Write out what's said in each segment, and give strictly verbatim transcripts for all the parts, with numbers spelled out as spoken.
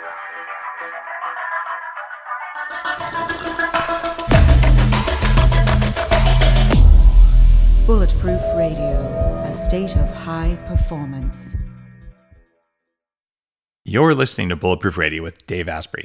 Bulletproof Radio, a state of high performance. You're listening to Bulletproof Radio with Dave Asprey.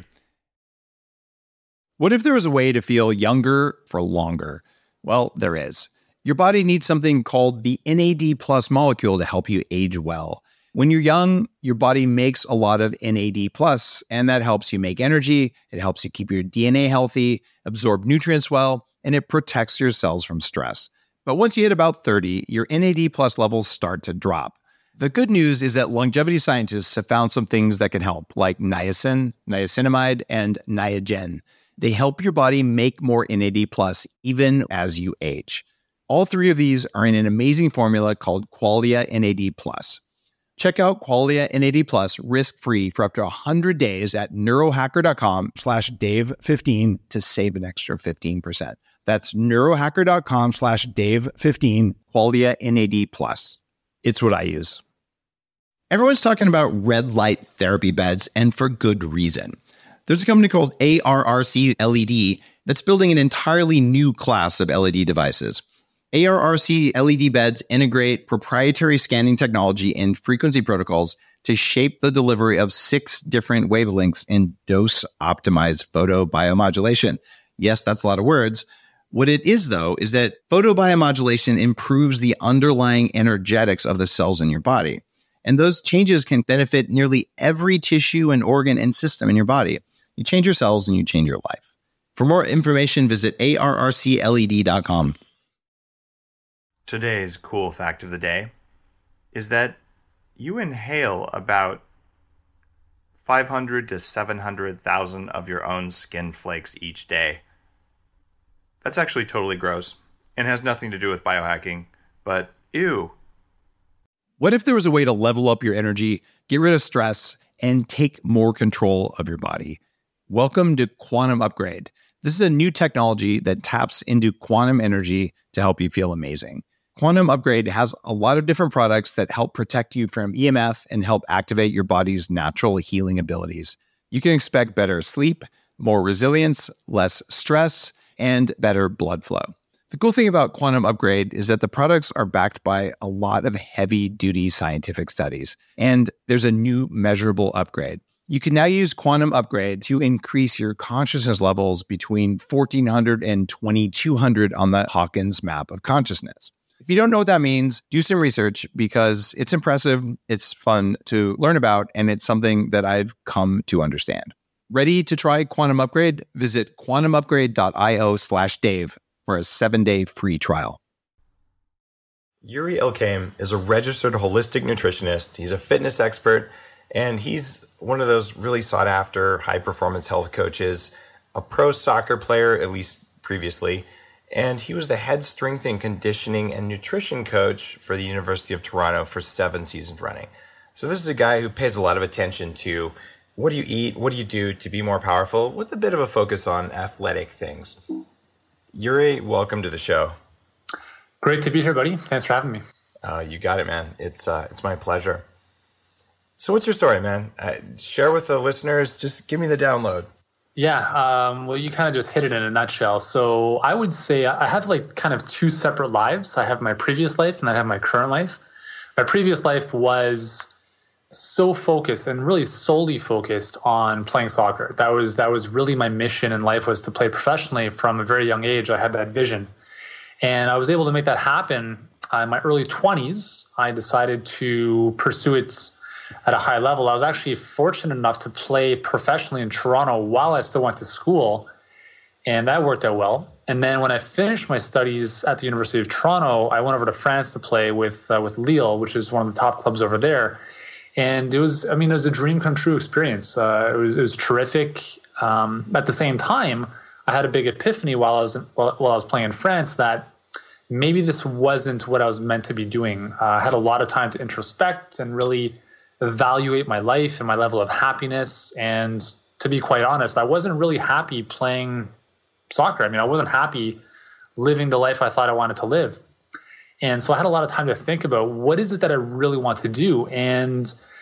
What if there was a way to feel younger for longer? Well, there is. Your body needs something called the N A D plus molecule to help you age well. When you're young, your body makes a lot of N A D plus, and that helps you make energy. It helps you keep your D N A healthy, absorb nutrients well, and it protects your cells from stress. But once you hit about thirty, your N A D plus levels start to drop. The good news is that longevity scientists have found some things that can help, like niacin, niacinamide, and Niagen. They help your body make more N A D plus even as you age. All three of these are in an amazing formula called Qualia N A D plus. Check out Qualia N A D plus risk-free for up to one hundred days at neurohacker.com slash Dave15 to save an extra fifteen percent. That's neurohacker.com slash Dave15, Qualia N A D plus. It's what I use. Everyone's talking about red light therapy beds, and for good reason. There's a company called A R R C L E D that's building an entirely new class of L E D devices. A R R C L E D beds integrate proprietary scanning technology and frequency protocols to shape the delivery of six different wavelengths in dose-optimized photobiomodulation. Yes, that's a lot of words. What it is, though, is that photobiomodulation improves the underlying energetics of the cells in your body. And those changes can benefit nearly every tissue and organ and system in your body. You change your cells and you change your life. For more information, visit A R R C L E D dot com. Today's cool fact of the day is that you inhale about five hundred to seven hundred thousand of your own skin flakes each day. That's actually totally gross and has nothing to do with biohacking, but ew. What if there was a way to level up your energy, get rid of stress, and take more control of your body? Welcome to Quantum Upgrade. This is a new technology that taps into quantum energy to help you feel amazing. Quantum Upgrade has a lot of different products that help protect you from E M F and help activate your body's natural healing abilities. You can expect better sleep, more resilience, less stress, and better blood flow. The cool thing about Quantum Upgrade is that the products are backed by a lot of heavy-duty scientific studies, and there's a new measurable upgrade. You can now use Quantum Upgrade to increase your consciousness levels between fourteen hundred and twenty-two hundred on the Hawkins map of consciousness. If you don't know what that means, do some research because it's impressive, it's fun to learn about, and it's something that I've come to understand. Ready to try Quantum Upgrade? Visit quantumupgrade.io slash Dave for a seven-day free trial. Yuri Ilkame is a registered holistic nutritionist. He's a fitness expert, and he's one of those really sought-after high-performance health coaches, a pro soccer player, at least previously, and he was the head strength and conditioning and nutrition coach for the University of Toronto for seven seasons running. So this is a guy who pays a lot of attention to what do you eat, what do you do to be more powerful, with a bit of a focus on athletic things. Yuri, welcome to the show. Great to be here, buddy. Thanks for having me. Uh, you got it, man. It's uh, it's my pleasure. So what's your story, man? Uh, share with the listeners. Just give me the download. Yeah. Um, well, you kind of just hit it in a nutshell. So I would say I have like kind of two separate lives. I have my previous life and I have my current life. My previous life was so focused and really solely focused on playing soccer. That was that was really my mission in life, was to play professionally from a very young age. I had that vision. And I was able to make that happen uh, in my early twenties. I decided to pursue it at a high level. I was actually fortunate enough to play professionally in Toronto while I still went to school, and that worked out well. And then when I finished my studies at the University of Toronto, I went over to France to play with uh, with Lille, which is one of the top clubs over there. And it was, I mean, it was a dream come true experience. Uh, it was, it was terrific. Um, at the same time, I had a big epiphany while I was while, while I was playing in France that maybe this wasn't what I was meant to be doing. Uh, I had a lot of time to introspect and really evaluate my life and my level of happiness. And to be quite honest, I wasn't really happy playing soccer. I mean, I wasn't happy living the life I thought I wanted to live. And so I had a lot of time to think about what is it that I really want to do. And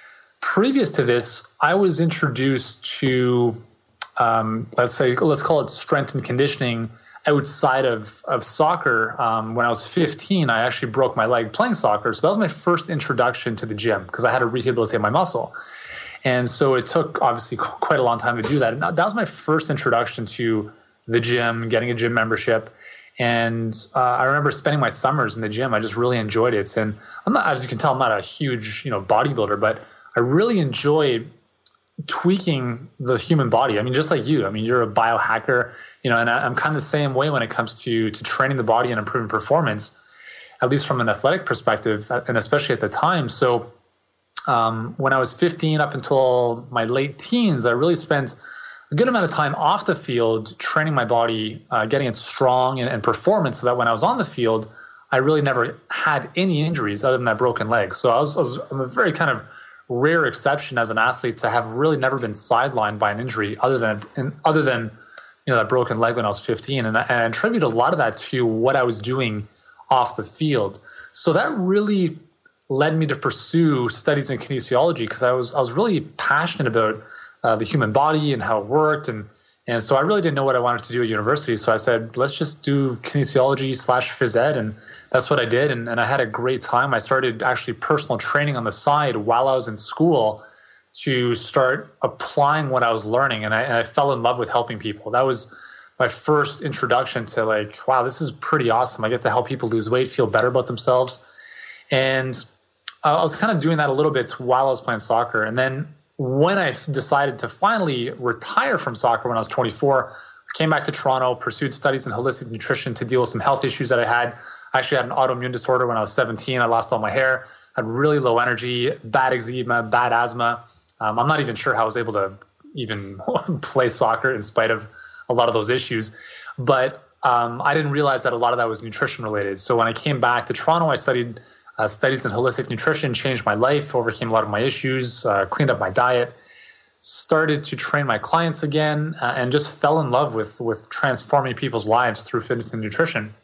previous to this, I was introduced to, um, let's say, let's call it strength and conditioning outside of, of soccer. Um, when I was fifteen, I actually broke my leg playing soccer. So that was my first introduction to the gym because I had to rehabilitate my muscle. And so it took obviously quite a long time to do that. And that was my first introduction to the gym, getting a gym membership. And uh, I remember spending my summers in the gym. I just really enjoyed it. And I'm not, as you can tell, I'm not a huge, you know, bodybuilder, but I really enjoy tweaking the human body. I mean, just like you, I mean, you're a biohacker, you know, and I, I'm kind of the same way when it comes to to training the body and improving performance, at least from an athletic perspective, and especially at the time. So um, when I was fifteen up until my late teens, I really spent a good amount of time off the field training my body, uh, getting it strong and, and performance, so that when I was on the field, I really never had any injuries other than that broken leg. So I was, I was I'm a very kind of rare exception as an athlete to have really never been sidelined by an injury other than other than you know that broken leg when I was fifteen, and I, and I attribute a lot of that to what I was doing off the field. So that really led me to pursue studies in kinesiology because I was I was really passionate about uh, the human body and how it worked, and and so I really didn't know what I wanted to do at university. So I said, let's just do kinesiology slash phys ed, and that's what I did. And, and I had a great time. I started actually personal training on the side while I was in school to start applying what I was learning. And I, and I fell in love with helping people. That was my first introduction to like, wow, this is pretty awesome. I get to help people lose weight, feel better about themselves. And I was kind of doing that a little bit while I was playing soccer. And then when I decided to finally retire from soccer when I was twenty-four, I came back to Toronto, pursued studies in holistic nutrition to deal with some health issues that I had. I actually had an autoimmune disorder when I was seventeen. I lost all my hair, had really low energy, bad eczema, bad asthma. Um, I'm not even sure how I was able to even play soccer in spite of a lot of those issues. But um, I didn't realize that a lot of that was nutrition related. So when I came back to Toronto, I studied uh, studies in holistic nutrition, changed my life, overcame a lot of my issues, uh, cleaned up my diet, started to train my clients again, uh, and just fell in love with, with transforming people's lives through fitness and nutrition.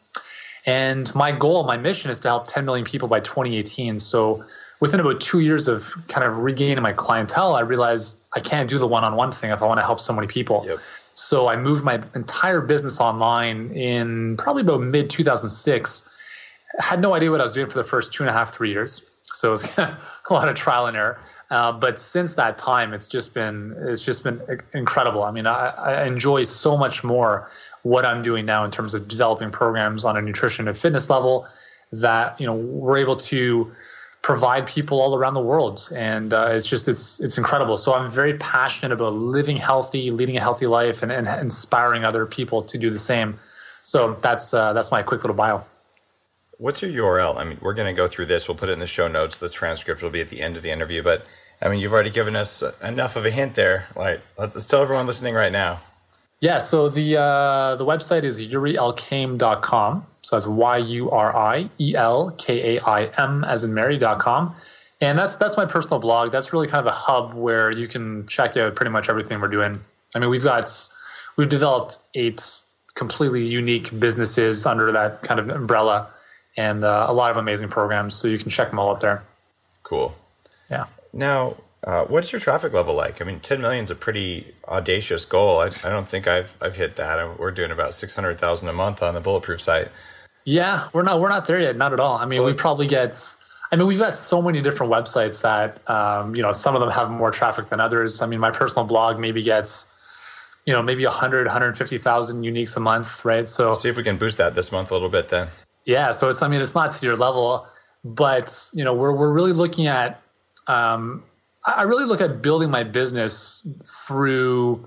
And my goal, my mission is to help ten million people by twenty eighteen. So within about two years of kind of regaining my clientele, I realized I can't do the one-on-one thing if I want to help so many people. Yep. So I moved my entire business online in probably about mid two thousand six. Had no idea what I was doing for the first two and a half, three years. So it was a lot of trial and error. Uh, but since that time, it's just been it's just been incredible. I mean, I, I enjoy so much more what I'm doing now in terms of developing programs on a nutrition and fitness level that, you know, we're able to provide people all around the world. And uh, it's just, it's it's incredible. So I'm very passionate about living healthy, leading a healthy life, and, and inspiring other people to do the same. So that's uh, that's my quick little bio. What's your U R L? I mean, we're going to go through this. We'll put it in the show notes. The transcript will be at the end of the interview. But, I mean, you've already given us enough of a hint there. Like, let's, let's tell everyone listening right now. Yeah, so the uh, the website is yuri elkaim dot com. So that's Y U R I E L K A I M as in Mary dot com. And that's that's my personal blog. That's really kind of a hub where you can check out pretty much everything we're doing. I mean, we've got, we've developed eight completely unique businesses under that kind of umbrella, and uh, a lot of amazing programs. So you can check them all up there. Cool. Yeah. Now, Uh, what's your traffic level like? I mean, ten million is a pretty audacious goal. I, I don't think I've I've hit that. We're doing about six hundred thousand a month on the Bulletproof site. Yeah, we're not we're not there yet, not at all. I mean, well, we probably get. I mean, we've got so many different websites that um, you know, some of them have more traffic than others. I mean, my personal blog maybe gets, you know, maybe one hundred, one hundred fifty thousand uniques a month, right? So Let's see if we can boost that this month a little bit then. Yeah, so it's I mean, it's not to your level, but you know, we're we're really looking at. Um, I really look at building my business through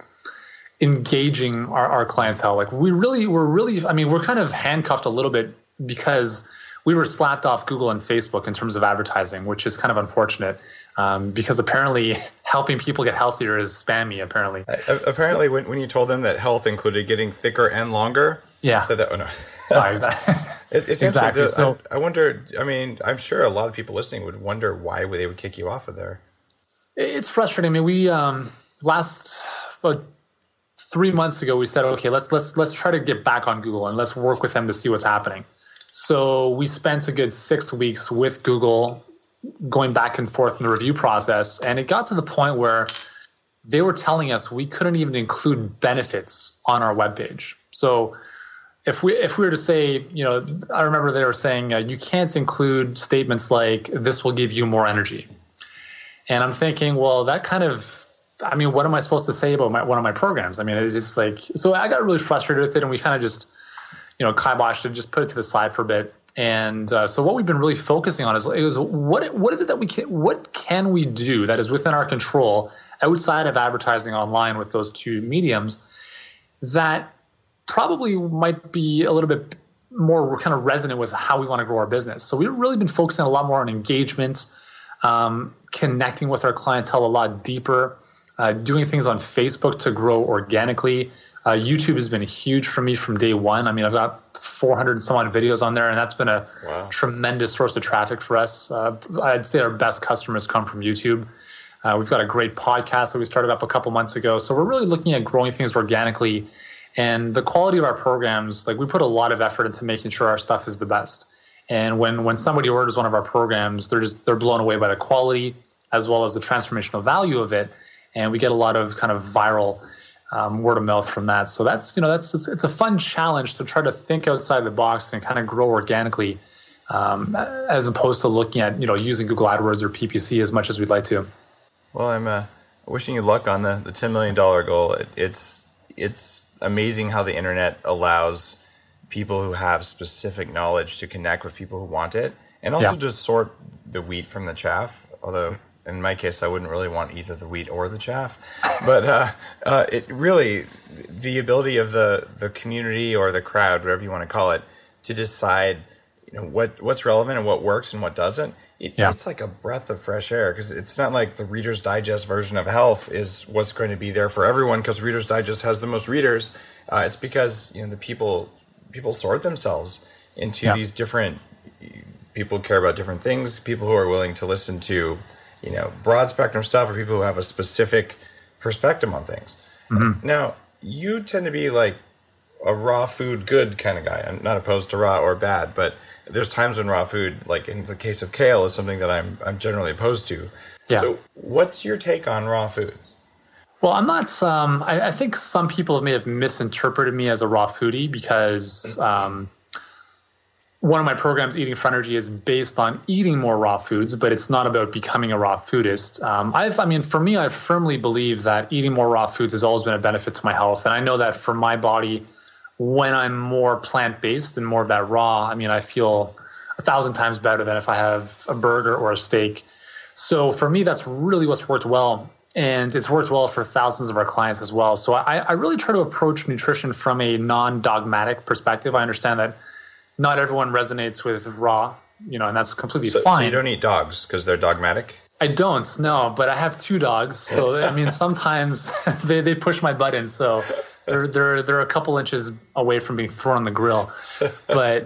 engaging our, our clientele. Like we really, we're really, I mean, we're kind of handcuffed a little bit because we were slapped off Google and Facebook in terms of advertising, which is kind of unfortunate um, because apparently helping people get healthier is spammy, apparently. Uh, apparently, so, when, when you told them that health included getting thicker and longer. Yeah. That, that, oh no. Oh, exactly. it, it exactly. Like the, so, I, I wonder, I mean, I'm sure a lot of people listening would wonder why they would kick you off of there. It's frustrating. I mean, we um, last about three months ago, we said, okay, let's let's let's try to get back on Google and let's work with them to see what's happening. So we spent a good six weeks with Google going back and forth in the review process. And it got to the point where they were telling us we couldn't even include benefits on our webpage. So if we if we were to say, you know, I remember they were saying uh, you can't include statements like this will give you more energy. And I'm thinking, well, that kind of, I mean, what am I supposed to say about my, one of my programs? I mean, it's just like, so I got really frustrated with it, and we kind of just, you know, kiboshed it, just put it to the side for a bit. And uh, so what we've been really focusing on is, is what what is it that we can, what can we do that is within our control outside of advertising online with those two mediums that probably might be a little bit more kind of resonant with how we want to grow our business. So we've really been focusing a lot more on engagement, um, connecting with our clientele a lot deeper, uh, doing things on Facebook to grow organically. Uh, YouTube has been huge for me from day one. I mean, I've got four hundred and some odd videos on there, and that's been a wow. tremendous source of traffic for us. Uh, I'd say our best customers come from YouTube. Uh, we've got a great podcast that we started up a couple months ago. So we're really looking at growing things organically. And the quality of our programs, like we put a lot of effort into making sure our stuff is the best. And when when somebody orders one of our programs, they're just they're blown away by the quality as well as the transformational value of it. And we get a lot of kind of viral Um, word of mouth from that. So that's, you know, that's, it's, it's a fun challenge to try to think outside the box and kind of grow organically, um, as opposed to looking at, you know, using Google AdWords or P P C as much as we'd like to. Well, I'm uh, wishing you luck on the, the ten million dollars goal. It, it's, it's amazing how the internet allows people who have specific knowledge to connect with people who want it, and also yeah. just sort the wheat from the chaff. Although in my case, I wouldn't really want either the wheat or the chaff. But uh, uh, it really, the ability of the, the community or the crowd, whatever you want to call it, to decide, you know, what, what's relevant and what works and what doesn't, it, yeah. it's like a breath of fresh air, because it's not like the Reader's Digest version of health is what's going to be there for everyone because Reader's Digest has the most readers. Uh, it's because, you know, the people people sort themselves into yeah. these different, people care about different things, people who are willing to listen to, you know, broad spectrum stuff, or people who have a specific perspective on things. Mm-hmm. Now, you tend to be like a raw food good kind of guy. I'm not opposed to raw or bad, but there's times when raw food, like in the case of kale, is something that I'm I'm generally opposed to. Yeah. So what's your take on raw foods? Well, I'm not, um, I, I think some people may have misinterpreted me as a raw foodie because um, one of my programs, Eating for Energy, is based on eating more raw foods, but it's not about becoming a raw foodist. Um, I've, I mean, for me, I firmly believe that eating more raw foods has always been a benefit to my health. And I know that for my body, when I'm more plant-based and more of that raw, I mean, I feel a thousand times better than if I have a burger or a steak. So for me, that's really what's worked well. And it's worked well for thousands of our clients as well. So I, I really try to approach nutrition from a non-dogmatic perspective. I understand that not everyone resonates with raw, you know, and that's completely so, fine. So you don't eat dogs because they're dogmatic? I don't, no, but I have two dogs. So, I mean, sometimes they, they push my buttons. So they're, they're, they're a couple inches away from being thrown on the grill. But,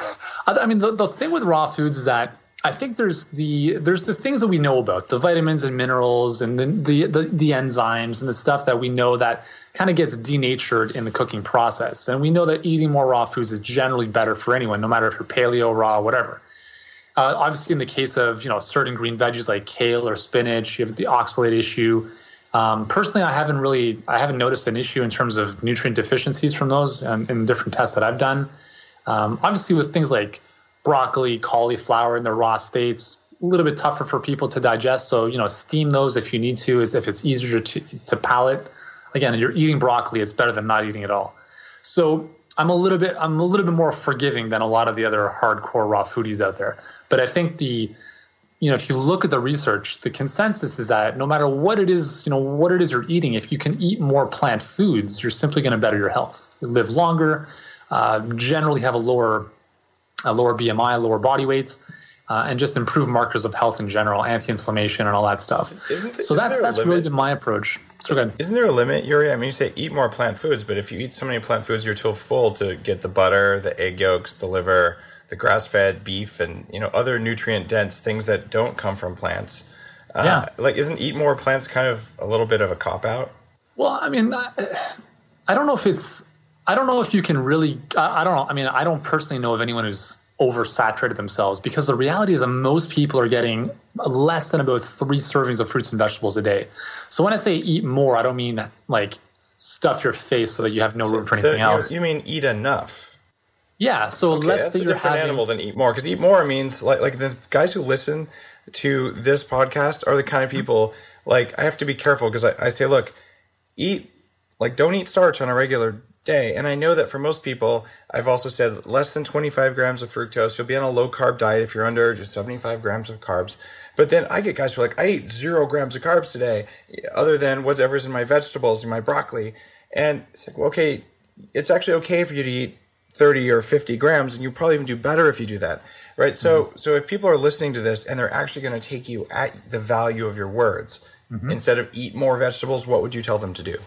I mean, the, the thing with raw foods is that I think there's the there's the things that we know about, the vitamins and minerals and the the, the, the enzymes and the stuff that we know that kind of gets denatured in the cooking process. And we know that eating more raw foods is generally better for anyone, no matter if you're paleo, raw, whatever. Uh, obviously, in the case of, you know, certain green veggies like kale or spinach, you have the oxalate issue. Um, personally, I haven't really I haven't noticed an issue in terms of nutrient deficiencies from those um, in different tests that I've done. Um, obviously, with things like broccoli, cauliflower in their raw states, a little bit tougher for people to digest. So, you know, steam those if you need to, is if it's easier to, to palate. Again, you're eating broccoli, it's better than not eating at all. So I'm a little bit, I'm a little bit more forgiving than a lot of the other hardcore raw foodies out there. But I think the, you know, if you look at the research, the consensus is that no matter what it is, you know, what it is you're eating, if you can eat more plant foods, you're simply going to better your health. You live longer, uh, generally have a lower a lower B M I, lower body weight, uh, and just improve markers of health in general, anti-inflammation and all that stuff. Isn't, so isn't that's that's really been my approach. So good. Isn't there a limit, Yuri? I mean, you say eat more plant foods, but if you eat so many plant foods, you're too full to get the butter, the egg yolks, the liver, the grass-fed beef, and, you know, other nutrient-dense things that don't come from plants. Uh, yeah. Like, isn't eat more plants kind of a little bit of a cop-out? Well, I mean, I, I don't know if it's... I don't know if you can really, I, I don't know. I mean, I don't personally know of anyone who's oversaturated themselves, because the reality is that most people are getting less than about three servings of fruits and vegetables a day. So when I say eat more, I don't mean like stuff your face so that you have no room for so anything you, else. You mean eat enough? Yeah. So okay, let's that's say a you're different having, animal than eat more, because eat more means like like the guys who listen to this podcast are the kind of people like I have to be careful because I, I say, look, eat like don't eat starch on a regular day. And I know that for most people, I've also said less than twenty-five grams of fructose. You'll be on a low carb diet if you're under just seventy-five grams of carbs. But then I get guys who are like, I ate zero grams of carbs today, other than whatever's in my vegetables and my broccoli. And it's like, well, okay, it's actually okay for you to eat thirty or fifty grams, and you probably even do better if you do that, right? So, mm-hmm. so if people are listening to this and they're actually going to take you at the value of your words, mm-hmm. instead of eat more vegetables, what would you tell them to do?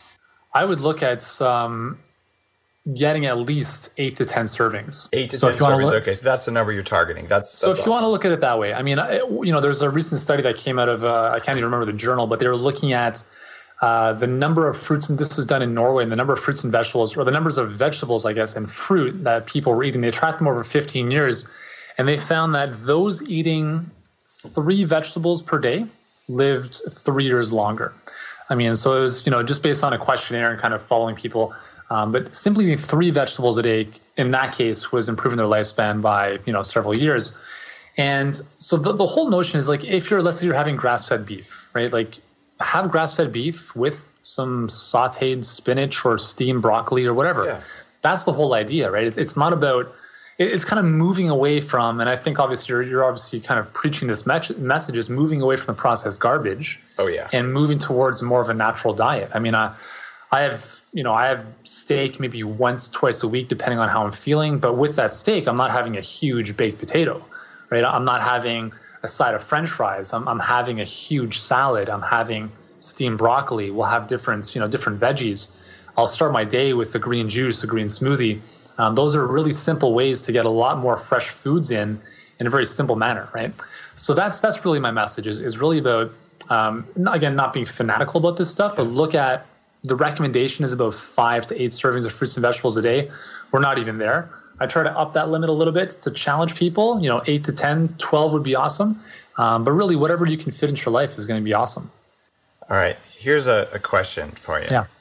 I would look at um, getting at least eight to ten servings. Eight to so ten servings. Look, okay, so that's the number you're targeting. That's, that's so. If awesome. you want to look at it that way, I mean, I, you know, there's a recent study that came out of uh, I can't even remember the journal, but they were looking at uh, the number of fruits, and this was done in Norway, and the number of fruits and vegetables, or the numbers of vegetables, I guess, and fruit that people were eating. They tracked them over fifteen years, and they found that those eating three vegetables per day lived three years longer. I mean, so it was, you know, just based on a questionnaire and kind of following people. Um, but simply eating three vegetables a day, in that case, was improving their lifespan by, you know, several years. And so the, the whole notion is like, if you're, let's say you're having grass-fed beef, right? Like have grass-fed beef with some sauteed spinach or steamed broccoli or whatever. Yeah. That's the whole idea, right? It's, it's not about, it, it's kind of moving away from, and I think obviously you're, you're obviously kind of preaching this me- message is moving away from the processed garbage. Oh yeah. And moving towards more of a natural diet. I mean, I, I have, you know, I have steak maybe once, twice a week, depending on how I'm feeling. But with that steak, I'm not having a huge baked potato, right? I'm not having a side of French fries. I'm, I'm having a huge salad. I'm having steamed broccoli. We'll have different, you know, different veggies. I'll start my day with a green juice, a green smoothie. Um, those are really simple ways to get a lot more fresh foods in, in a very simple manner, right? So that's that's really my message is, is really about, um, again, not being fanatical about this stuff, but look at the recommendation is about five to eight servings of fruits and vegetables a day. We're not even there. I try to up that limit a little bit to challenge people. You know, eight to ten, twelve would be awesome. Um, but really, whatever you can fit into your life is going to be awesome. All right. Here's a, a question for you. Yeah.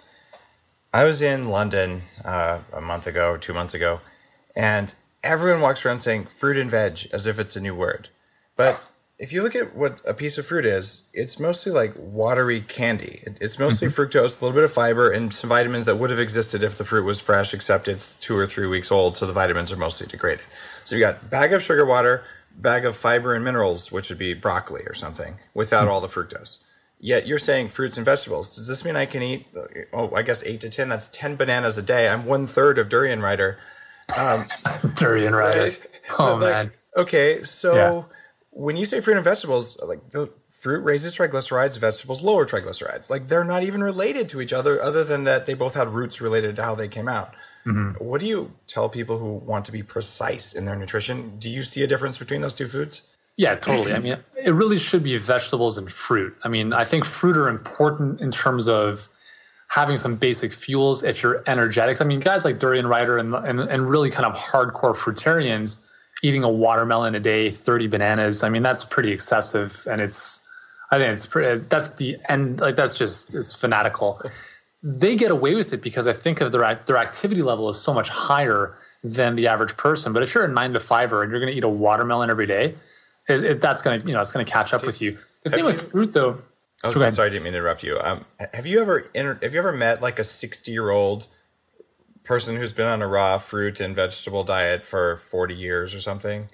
I was in London uh, a month ago, two months ago, and everyone walks around saying fruit and veg as if it's a new word. But if you look at what a piece of fruit is, it's mostly like watery candy. It's mostly mm-hmm. fructose, a little bit of fiber, and some vitamins that would have existed if the fruit was fresh, except it's two or three weeks old, so the vitamins are mostly degraded. So you got bag of sugar water, bag of fiber and minerals, which would be broccoli or something, without mm-hmm. all the fructose. Yet you're saying fruits and vegetables. Does this mean I can eat, oh, I guess eight to ten? That's ten bananas a day. I'm one third of Durian Rider. Um, Durian Rider. Right? Oh, like, man. Okay, so yeah. when you say fruit and vegetables, like the fruit raises triglycerides, vegetables lower triglycerides. Like they're not even related to each other, other than that they both had roots related to how they came out. Mm-hmm. What do you tell people who want to be precise in their nutrition? Do you see a difference between those two foods? Yeah, totally. I mean, it really should be vegetables and fruit. I mean, I think fruit are important in terms of having some basic fuels if you're energetic. I mean, guys like Durian Rider and, and, and really kind of hardcore fruitarians eating a watermelon a day, thirty bananas. I mean, that's pretty excessive. And it's, I think it's pretty, that's the end, like that's just, it's fanatical. They get away with it because I think of their, their activity level is so much higher than the average person. But if you're a nine to fiver and you're going to eat a watermelon every day, It, it, that's going to, you know, it's going to catch up with you. The thing you, with fruit, though. I was so sorry, I didn't mean to interrupt you. Um, have you ever inter- have you ever met like a sixty year old person who's been on a raw fruit and vegetable diet for forty years or something?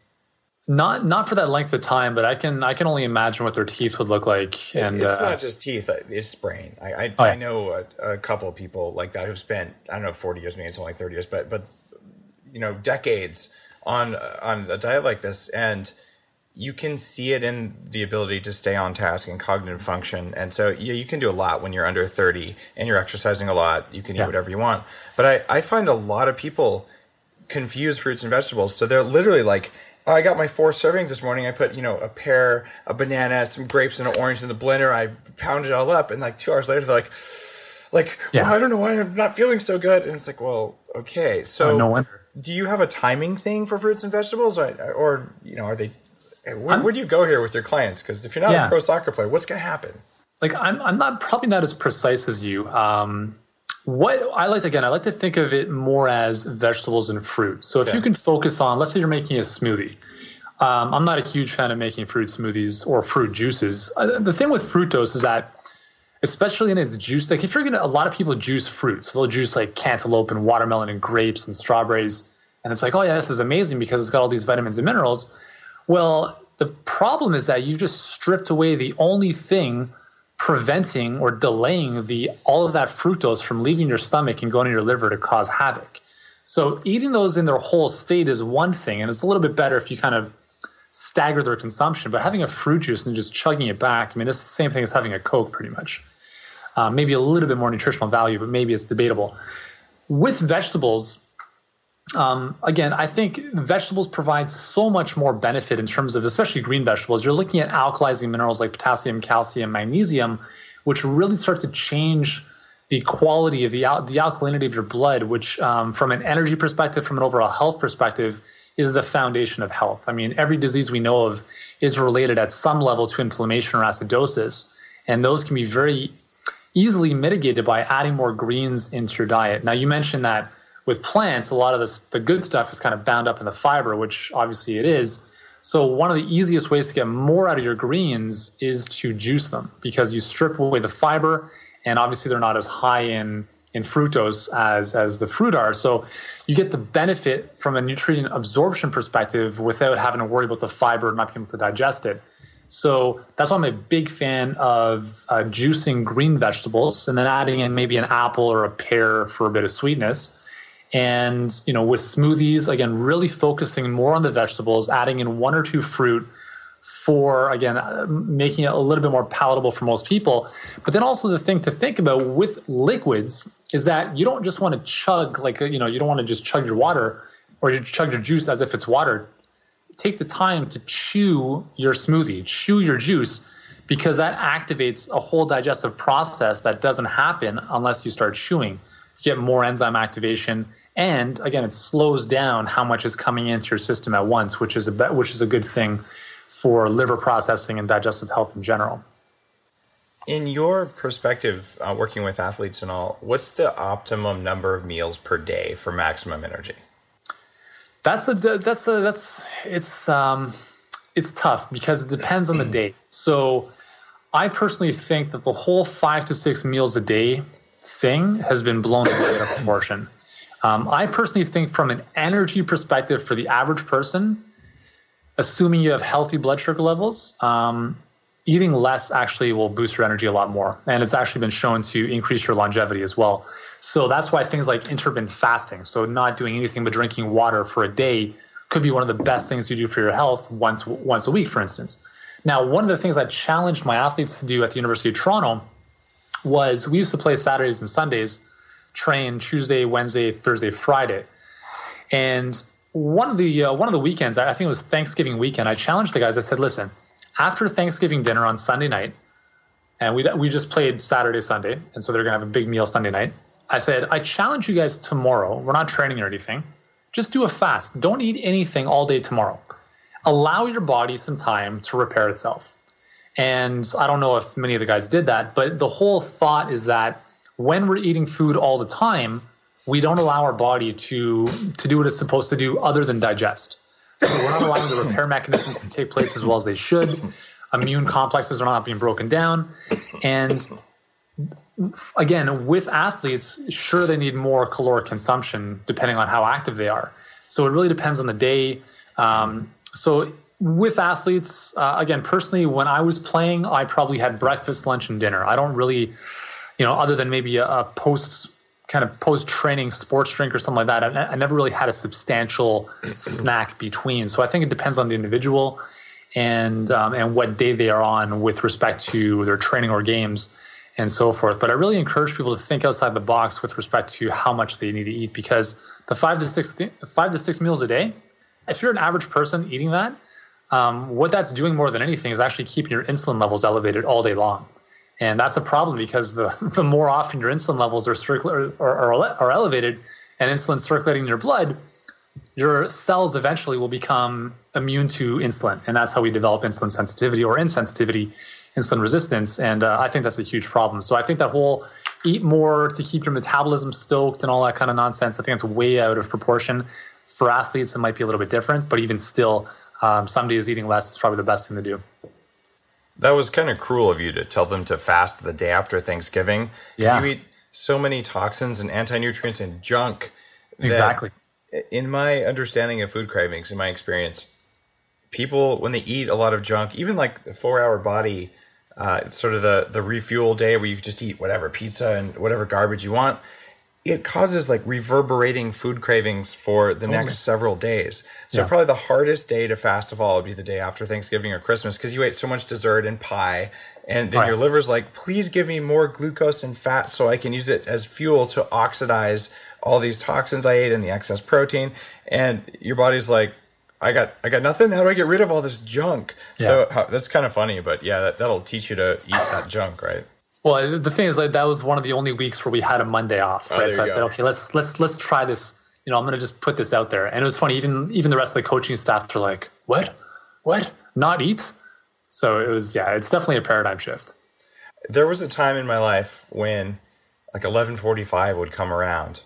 Not not for that length of time, but I can I can only imagine what their teeth would look like. And it's uh, not just teeth; it's brain. I I, oh, yeah. I know a, a couple of people like that who've spent I don't know forty years, maybe it's only thirty years, but but you know decades on on a diet like this, and you can see it in the ability to stay on task and cognitive function. And so yeah, you can do a lot when you're under thirty and you're exercising a lot. You can eat yeah. whatever you want. But I, I find a lot of people confuse fruits and vegetables. So they're literally like, oh, I got my four servings this morning. I put, you know, a pear, a banana, some grapes, and an orange in the blender. I pounded it all up. And like two hours later, they're like, like, yeah. well, I don't know why I'm not feeling so good. And it's like, well, okay. So oh, no wonder. do you have a timing thing for fruits and vegetables, or, or you know, are they? Where, where do you go here with your clients? Because if you're not yeah. a pro soccer player, what's going to happen? Like I'm, I'm not probably not as precise as you. Um, what I like again, I like to think of it more as vegetables and fruit. So if okay. you can focus on, let's say you're making a smoothie. Um, I'm not a huge fan of making fruit smoothies or fruit juices. Uh, the thing with fructose is that, especially in its juice, like if you're gonna, a lot of people juice fruits. So they'll juice like cantaloupe and watermelon and grapes and strawberries, and it's like, oh yeah, this is amazing because it's got all these vitamins and minerals. Well, the problem is that you just stripped away the only thing preventing or delaying the all of that fructose from leaving your stomach and going to your liver to cause havoc. So eating those in their whole state is one thing, and it's a little bit better if you kind of stagger their consumption. But having a fruit juice and just chugging it back, I mean, it's the same thing as having a Coke pretty much. Uh, maybe a little bit more nutritional value, but maybe it's debatable. With vegetables, Um, again, I think vegetables provide so much more benefit in terms of, especially green vegetables. You're looking at alkalizing minerals like potassium, calcium, magnesium, which really start to change the quality of the, al- the alkalinity of your blood, which um, from an energy perspective, from an overall health perspective, is the foundation of health. I mean, every disease we know of is related at some level to inflammation or acidosis, and those can be very easily mitigated by adding more greens into your diet. Now, you mentioned that with plants, a lot of this, the good stuff is kind of bound up in the fiber, which obviously it is. So one of the easiest ways to get more out of your greens is to juice them, because you strip away the fiber, and obviously they're not as high in, in fructose as, as the fruit are. So you get the benefit from a nutrient absorption perspective without having to worry about the fiber and not being able to digest it. So that's why I'm a big fan of uh, juicing green vegetables and then adding in maybe an apple or a pear for a bit of sweetness. And, you know, with smoothies, again, really focusing more on the vegetables, adding in one or two fruit for, again, uh, making it a little bit more palatable for most people. But then also the thing to think about with liquids is that you don't just want to chug, like, you know, you don't want to just chug your water or you chug your juice as if it's water. Take the time to chew your smoothie, chew your juice, because that activates a whole digestive process that doesn't happen unless you start chewing. You get more enzyme activation. And again, it slows down how much is coming into your system at once, which is a which is a good thing for liver processing and digestive health in general. In your perspective, uh, working with athletes and all, what's the optimum number of meals per day for maximum energy? That's a that's a that's it's um it's tough because it depends on the day. So I personally think that the whole five to six meals a day thing has been blown away out of proportion. Um, I personally think from an energy perspective for the average person, assuming you have healthy blood sugar levels, um, eating less actually will boost your energy a lot more. And it's actually been shown to increase your longevity as well. So that's why things like intermittent fasting, so not doing anything but drinking water for a day, could be one of the best things you do for your health once once a week, for instance. Now, one of the things I challenged my athletes to do at the University of Toronto was we used to play Saturdays and Sundays, train Tuesday, Wednesday, Thursday, Friday. And one of the uh, one of the weekends, I think it was Thanksgiving weekend, I challenged the guys. I said, listen, after Thanksgiving dinner on Sunday night, and we we just played Saturday, Sunday, and so they're going to have a big meal Sunday night. I said, I challenge you guys tomorrow. We're not training or anything. Just do a fast. Don't eat anything all day tomorrow. Allow your body some time to repair itself. And I don't know if many of the guys did that, but the whole thought is that when we're eating food all the time, we don't allow our body to, to do what it's supposed to do other than digest. So we're not allowing the repair mechanisms to take place as well as they should. Immune complexes are not being broken down. And again, with athletes, sure, they need more caloric consumption depending on how active they are. So it really depends on the day. Um, so with athletes, uh, again, personally, when I was playing, I probably had breakfast, lunch, and dinner. I don't really, you know, other than maybe a, a post kind of post-training sports drink or something like that, I, I never really had a substantial snack between. So I think it depends on the individual and um, and what day they are on with respect to their training or games and so forth. But I really encourage people to think outside the box with respect to how much they need to eat, because the five to six five to six meals a day, if you're an average person eating that, um, what that's doing more than anything is actually keeping your insulin levels elevated all day long. And that's a problem because the, the more often your insulin levels are, circul- or, or, are elevated and insulin circulating in your blood, your cells eventually will become immune to insulin. And that's how we develop insulin sensitivity or insensitivity, insulin resistance. And uh, I think that's a huge problem. So I think that whole eat more to keep your metabolism stoked and all that kind of nonsense, I think it's way out of proportion. For athletes, it might be a little bit different, but even still, um, some days eating less is probably the best thing to do. That was kind of cruel of you to tell them to fast the day after Thanksgiving. Yeah. You eat so many toxins and anti-nutrients and junk. Exactly. In my understanding of food cravings, in my experience, people, when they eat a lot of junk, even like the four-hour body, uh, it's sort of the, the refuel day where you just eat whatever pizza and whatever garbage you want, it causes like reverberating food cravings for the totally. next several days. So yeah. probably the hardest day to fast of all would be the day after Thanksgiving or Christmas, because you ate so much dessert and pie, and then right. your liver's like, please give me more glucose and fat so I can use it as fuel to oxidize all these toxins I ate and the excess protein. And your body's like, I got I got nothing. How do I get rid of all this junk? Yeah. So how, that's kind of funny, but yeah, that, that'll teach you to eat that junk, right? Well, the thing is, like, that was one of the only weeks where we had a Monday off, right? Oh, so I go. said, okay, let's let's let's try this. You know, I'm going to just put this out there. And it was funny. Even even the rest of the coaching staff were like, "What? What? Not eat?" So it was, yeah, it's definitely a paradigm shift. There was a time in my life when, like, eleven forty-five would come around.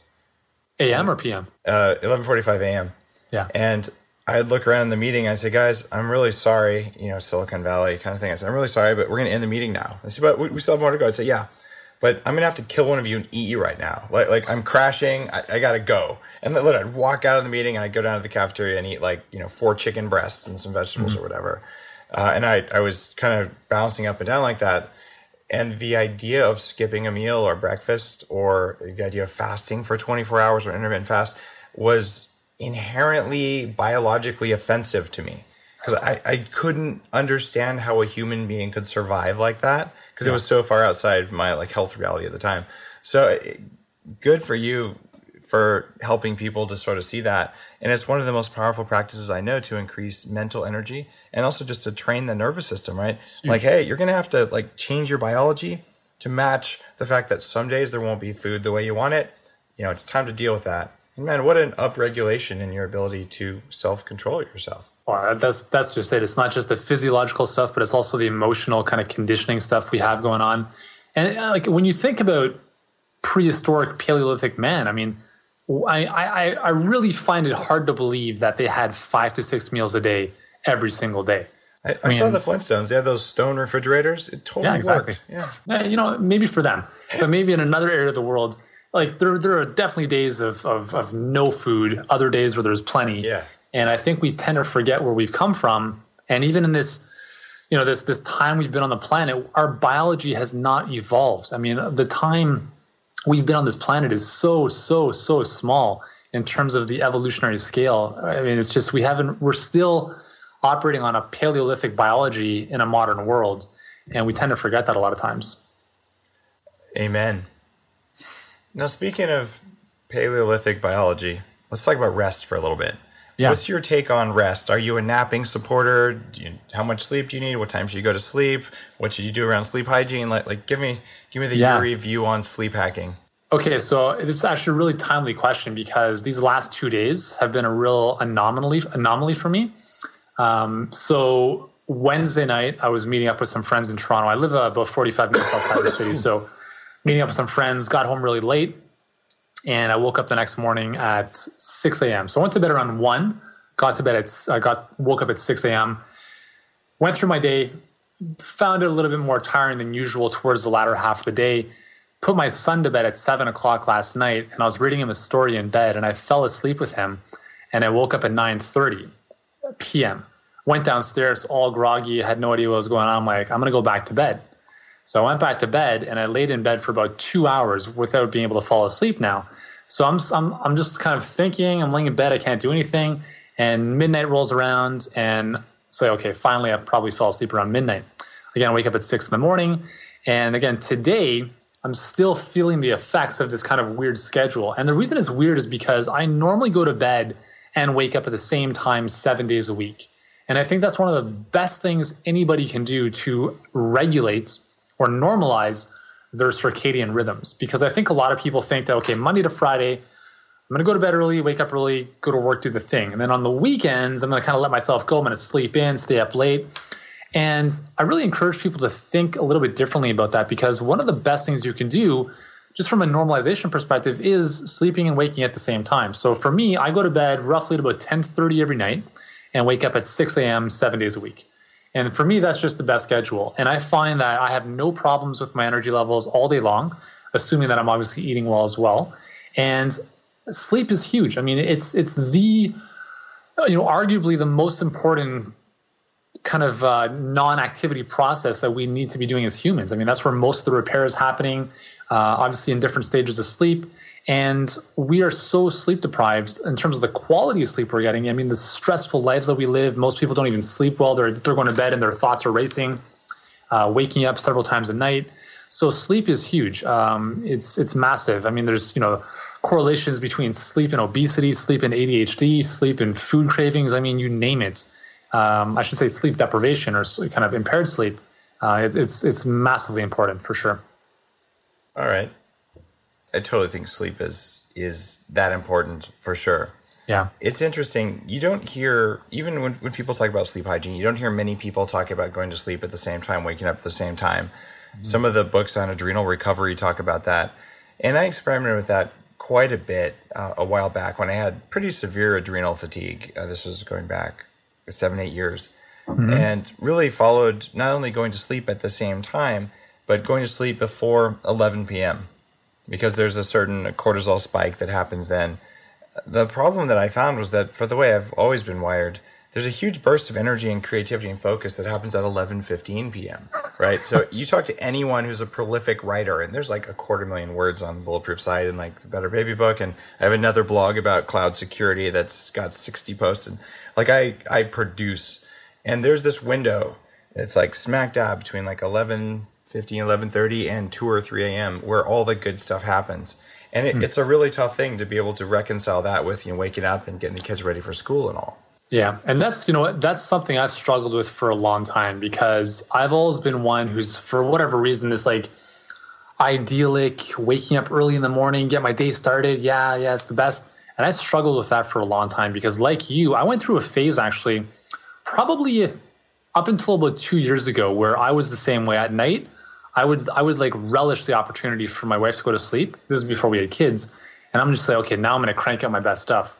A M or P M? Uh, eleven forty-five A M. Yeah. And I'd look around in the meeting and I'd say, guys, I'm really sorry, you know, Silicon Valley kind of thing. I said, I'm really sorry, but we're going to end the meeting now. I said, but we still have more to go. I'd say, yeah, but I'm going to have to kill one of you and eat you right now. Like, like I'm crashing. I, I got to go. And then I'd walk out of the meeting and I'd go down to the cafeteria and eat like, you know, four chicken breasts and some vegetables mm-hmm. or whatever. Uh, and I, I was kind of bouncing up and down like that. And the idea of skipping a meal or breakfast, or the idea of fasting for twenty-four hours or intermittent fast, was inherently biologically offensive to me, because I, I couldn't understand how a human being could survive like that, because yeah. it was so far outside my like health reality at the time. So good for you for helping people to sort of see that. And it's one of the most powerful practices I know to increase mental energy and also just to train the nervous system, right? Like, hey, you're going to have to like change your biology to match the fact that some days there won't be food the way you want it. You know, it's time to deal with that. And man, what an upregulation in your ability to self-control yourself. Well, that's that's just it. It's not just the physiological stuff, but it's also the emotional kind of conditioning stuff we have going on. And like when you think about prehistoric Paleolithic man, I mean, I, I, I really find it hard to believe that they had five to six meals a day every single day. I, I, I mean, saw the Flintstones. They had those stone refrigerators. It totally yeah, exactly. worked. Yeah. yeah, you know, maybe for them, but maybe in another area of the world, like there there are definitely days of of, of no food, other days where there's plenty. Yeah. And I think we tend to forget where we've come from. And even in this, you know, this this time we've been on the planet, our biology has not evolved. I mean, the time we've been on this planet is so, so, so small in terms of the evolutionary scale. I mean, it's just we haven't, we're still operating on a Paleolithic biology in a modern world. And we tend to forget that a lot of times. Amen. Now, speaking of Paleolithic biology, let's talk about rest for a little bit. Yeah. What's your take on rest? Are you a napping supporter? Do you, how much sleep do you need? What time should you go to sleep? What should you do around sleep hygiene? Like, like give me, give me the yeah. Yuri view on sleep hacking. Okay, so this is actually a really timely question because these last two days have been a real anomaly anomaly for me. Um, so Wednesday night, I was meeting up with some friends in Toronto. I live uh, about forty-five minutes outside the city, so meeting up with some friends, got home really late. And I woke up the next morning at six a.m. So I went to bed around one, got to bed at, I got, woke up at six a.m., went through my day, found it a little bit more tiring than usual towards the latter half of the day, put my son to bed at seven o'clock last night, and I was reading him a story in bed, and I fell asleep with him, and I woke up at nine thirty p.m., went downstairs all groggy, had no idea what was going on. I'm like, I'm going to go back to bed. So I went back to bed and I laid in bed for about two hours without being able to fall asleep now. So I'm I'm I'm just kind of thinking, I'm laying in bed, I can't do anything. And midnight rolls around and say, okay, finally I probably fell asleep around midnight. Again, I wake up at six in the morning. And again, today, I'm still feeling the effects of this kind of weird schedule. And the reason it's weird is because I normally go to bed and wake up at the same time seven days a week. And I think that's one of the best things anybody can do to regulate or normalize their circadian rhythms. Because I think a lot of people think that, okay, Monday to Friday, I'm going to go to bed early, wake up early, go to work, do the thing. And then on the weekends, I'm going to kind of let myself go. I'm going to sleep in, stay up late. And I really encourage people to think a little bit differently about that, because one of the best things you can do, just from a normalization perspective, is sleeping and waking at the same time. So for me, I go to bed roughly at about ten thirty every night and wake up at six a.m. seven days a week. And for me, that's just the best schedule. And I find that I have no problems with my energy levels all day long, assuming that I'm obviously eating well as well. And sleep is huge. I mean, it's it's the, you know, arguably the most important kind of uh, non-activity process that we need to be doing as humans. I mean, that's where most of the repair is happening, uh, obviously in different stages of sleep. And we are so sleep deprived in terms of the quality of sleep we're getting. I mean, the stressful lives that we live, most people don't even sleep well. They're, they're going to bed and their thoughts are racing, uh, waking up several times a night. So sleep is huge. Um, it's it's massive. I mean, there's, you know, correlations between sleep and obesity, sleep and A D H D, sleep and food cravings. I mean, you name it. Um, I should say sleep deprivation or kind of impaired sleep. Uh, it, it's it's massively important for sure. All right. I totally think sleep is is that important for sure. Yeah. It's interesting. You don't hear, even when, when people talk about sleep hygiene, you don't hear many people talk about going to sleep at the same time, waking up at the same time. Mm-hmm. Some of the books on adrenal recovery talk about that. And I experimented with that quite a bit uh, a while back when I had pretty severe adrenal fatigue. Uh, this was going back seven, eight years. Mm-hmm. And really followed not only going to sleep at the same time, but going to sleep before eleven p.m. because there's a certain cortisol spike that happens then. The problem that I found was that for the way I've always been wired, there's a huge burst of energy and creativity and focus that happens at eleven fifteen p.m., right? So you talk to anyone who's a prolific writer, and there's like a quarter million words on Bulletproof site and like the Better Baby book, and I have another blog about cloud security that's got sixty posts. And like I, I produce, and there's this window that's like smack dab between like eleven fifteen, eleven thirty and two or three a.m. where all the good stuff happens. And it, mm. it's a really tough thing to be able to reconcile that with, you know, waking up and getting the kids ready for school and all. Yeah. And that's, you know, that's something I've struggled with for a long time, because I've always been one who's, for whatever reason, this like idyllic waking up early in the morning, get my day started. Yeah. Yeah. It's the best. And I struggled with that for a long time because, like you, I went through a phase actually probably up until about two years ago where I was the same way. At night, I would I would like relish the opportunity for my wife to go to sleep. This is before we had kids. And I'm just like, okay, now I'm going to crank out my best stuff.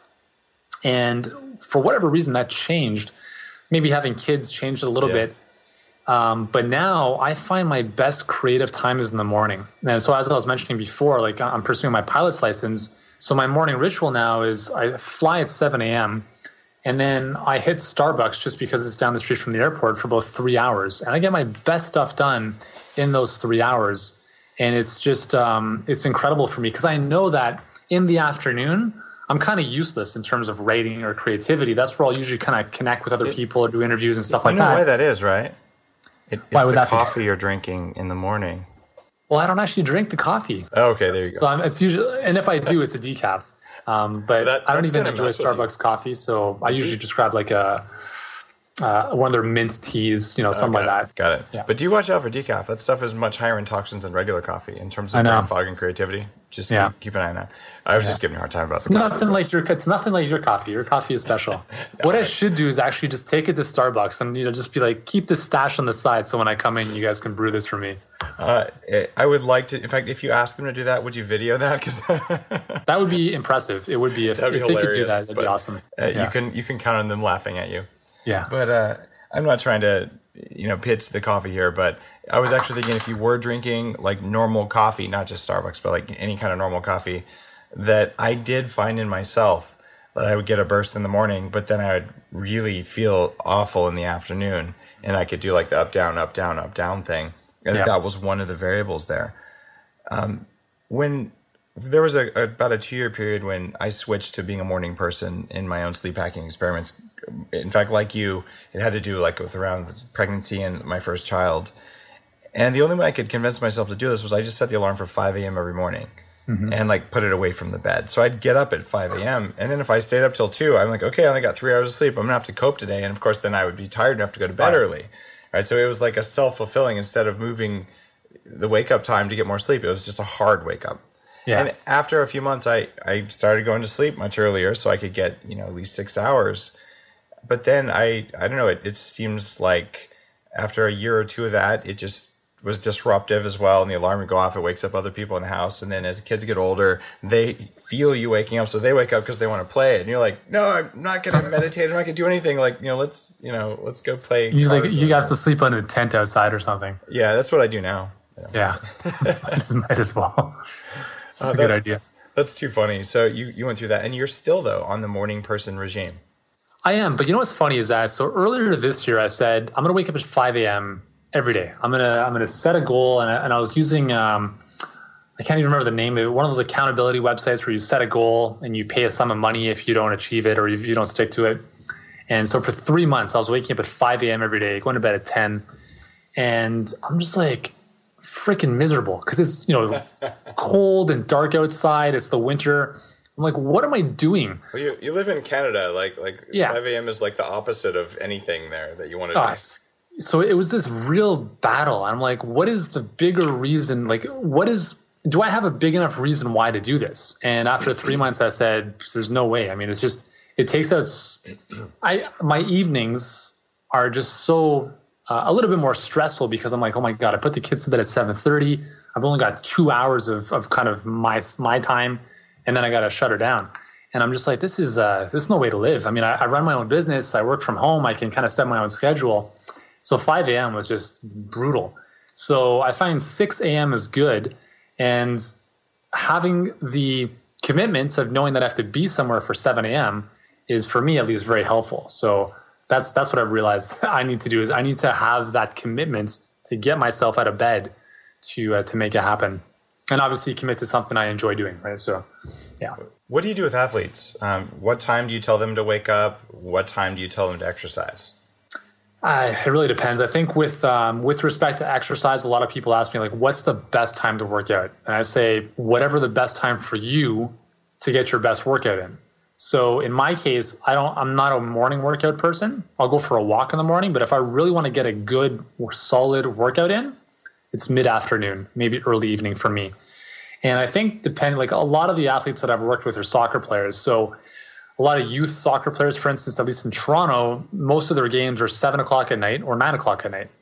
And for whatever reason, that changed. Maybe having kids changed a little yeah. bit. Um, but now I find my best creative time is in the morning. And so as I was mentioning before, like I'm pursuing my pilot's license. So my morning ritual now is I fly at seven a.m. and then I hit Starbucks just because it's down the street from the airport for about three hours. And I get my best stuff done in those three hours. And it's just, um, it's incredible for me because I know that in the afternoon, I'm kind of useless in terms of writing or creativity. That's where I'll usually kind of connect with other it, people or do interviews and stuff like that. I know why that is, right? It, why it's would the that coffee be? You're drinking in the morning. Well, I don't actually drink the coffee. Oh, okay, there you go. So I'm, it's usually, and if I do, it's a decaf. Um, but that, I don't even enjoy Starbucks coffee, so I usually just grab like a uh, one of their mint teas, you know, something oh, like that. Got it. Yeah. But do you watch out for decaf? That stuff is much higher in toxins than regular coffee in terms of brain fog and creativity. Just yeah. keep, keep an eye on that. I was yeah. just giving you a hard time about it's the coffee. nothing like your it's nothing like your coffee. Your coffee is special. no, what I should do is actually just take it to Starbucks and, you know, just be like, keep this stash on the side so when I come in, you guys can brew this for me. Uh, I would like to. In fact, if you asked them to do that, would you video that? Because that would be impressive. It would be if, be if they could do that. That'd but, be awesome. Uh, yeah. You can you can count on them laughing at you. Yeah. But uh, I'm not trying to, you know, pitch the coffee here. But I was actually thinking if you were drinking like normal coffee, not just Starbucks, but like any kind of normal coffee, that I did find in myself that I would get a burst in the morning, but then I would really feel awful in the afternoon, and I could do like the up down up down up down thing. And yeah. that was one of the variables there. Um, when there was a, about a two-year period when I switched to being a morning person in my own sleep hacking experiments. In fact, like you, it had to do like with around pregnancy and my first child. And the only way I could convince myself to do this was I just set the alarm for five a.m. every morning mm-hmm. and like put it away from the bed. So I'd get up at five a.m. And then if I stayed up till two, I'm like, okay, I only got three hours of sleep. I'm going to have to cope today. And of course, then I would be tired enough to go to bed right. early. Right, so it was like a self-fulfilling. Instead of moving the wake-up time to get more sleep, it was just a hard wake-up. Yeah. And after a few months, I, I started going to sleep much earlier so I could get, you know, at least six hours. But then I, I don't know, it, it seems like after a year or two of that, it just was disruptive as well. And the alarm would go off. It wakes up other people in the house. And then as kids get older, they feel you waking up. So they wake up because they want to play it. And you're like, no, I'm not going to meditate. I'm not going to do anything. Like, you know, let's, you know, let's go play. You like you have to sleep on a tent outside or something. Yeah, that's what I do now. Yeah. Might as well. It's uh, a that, good idea. That's too funny. So you, you went through that. And you're still, though, on the morning person regime. I am. But you know what's funny is that, so earlier this year, I said, I'm going to wake up at five a.m. every day. I'm going to I'm gonna set a goal. And I, and I was using, um, I can't even remember the name of it, one of those accountability websites where you set a goal and you pay a sum of money if you don't achieve it or if you don't stick to it. And so for three months, I was waking up at five a.m. every day, going to bed at ten. And I'm just like freaking miserable because it's, you know, cold and dark outside. It's the winter. I'm like, what am I doing? Well, you, you live in Canada. Like, like yeah. five a.m. is like the opposite of anything there that you want to oh, do. So it was this real battle. I'm like, what is the bigger reason? Like, what is, do I have a big enough reason why to do this? And after three months, I said, there's no way. I mean, it's just, it takes out, I, my evenings are just so, uh, a little bit more stressful because I'm like, oh my God, I put the kids to bed at seven thirty. I've only got two hours of, of kind of my, my time. And then I got to shut her down. And I'm just like, this is, uh, this is no way to live. I mean, I, I run my own business. I work from home. I can kind of set my own schedule. So five a.m. was just brutal. So I find six a.m. is good. And having the commitment of knowing that I have to be somewhere for seven a.m. is, for me at least, very helpful. So that's that's what I've realized I need to do is I need to have that commitment to get myself out of bed to uh, to make it happen. And obviously commit to something I enjoy doing, right? So, yeah. What do you do with athletes? Um, what time do you tell them to wake up? What time do you tell them to exercise? Uh, it really depends. I think with um, with respect to exercise, a lot of people ask me, like, what's the best time to work out? And I say, whatever the best time for you to get your best workout in. So in my case, I don't, I'm not a morning workout person. I'll go for a walk in the morning, but if I really want to get a good, solid workout in, it's mid-afternoon, maybe early evening for me. And I think depending, like a lot of the athletes that I've worked with are soccer players. So a lot of youth soccer players, for instance, at least in Toronto, most of their games are seven o'clock at night or nine o'clock at night.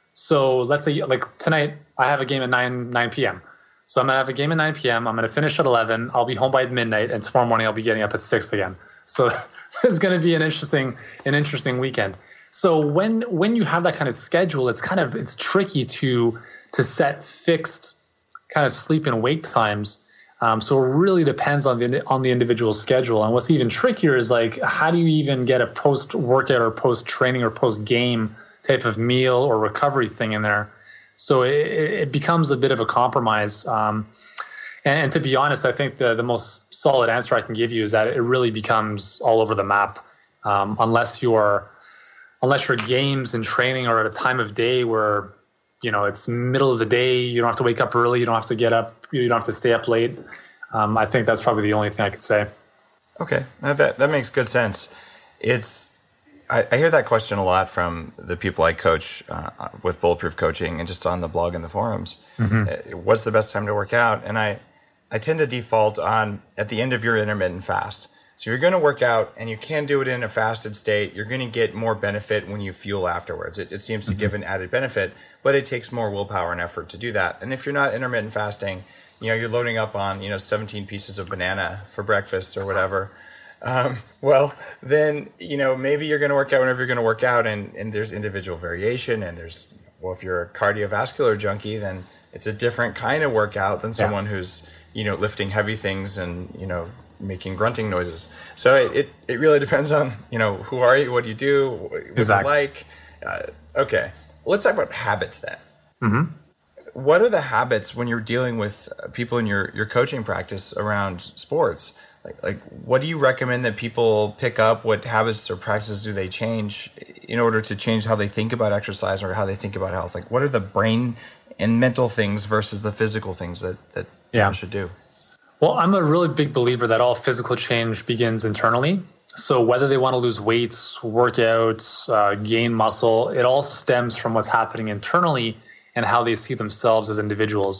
So let's say like tonight, I have a game at nine p.m. So I'm going to have a game at nine p.m. I'm going to finish at eleven. I'll be home by midnight. And tomorrow morning, I'll be getting up at six again. So it's going to be an interesting, an interesting weekend. So when when you have that kind of schedule, it's kind of, it's tricky to to set fixed kind of sleep and wake times. Um, so it really depends on the on the individual schedule. And what's even trickier is like, how do you even get a post-workout or post-training or post-game type of meal or recovery thing in there? So it, it becomes a bit of a compromise. Um, and, and to be honest, I think the, the most solid answer I can give you is that it really becomes all over the map, um, unless your unless your games and training are at a time of day where, you know, it's middle of the day, you don't have to wake up early, you don't have to get up, you don't have to stay up late. Um, I think that's probably the only thing I could say. Okay, now that that makes good sense. It's I, I hear that question a lot from the people I coach uh, with Bulletproof Coaching and just on the blog and the forums. Mm-hmm. What's the best time to work out? And I, I tend to default on at the end of your intermittent fast. So you're going to work out and you can do it in a fasted state. You're going to get more benefit when you fuel afterwards. It, it seems to mm-hmm. give an added benefit, but it takes more willpower and effort to do that. And if you're not intermittent fasting, you know, you're loading up on, you know, seventeen pieces of banana for breakfast or whatever. Um, well, then, you know, maybe you're going to work out whenever you're going to work out, and, and there's individual variation. And there's, well, if you're a cardiovascular junkie, then it's a different kind of workout than someone yeah. who's, you know, lifting heavy things and, you know, making grunting noises. So it, it, it really depends on, you know, who are you, what do you do, what exactly. you like. Uh, okay, let's talk about habits then. Mm-hmm. What are the habits when you're dealing with people in your, your coaching practice around sports? Like, like, what do you recommend that people pick up? What habits or practices do they change in order to change how they think about exercise or how they think about health? Like, what are the brain and mental things versus the physical things that, that yeah. people should do? Well, I'm a really big believer that all physical change begins internally. So whether they want to lose weight, work out, uh, gain muscle, it all stems from what's happening internally and how they see themselves as individuals.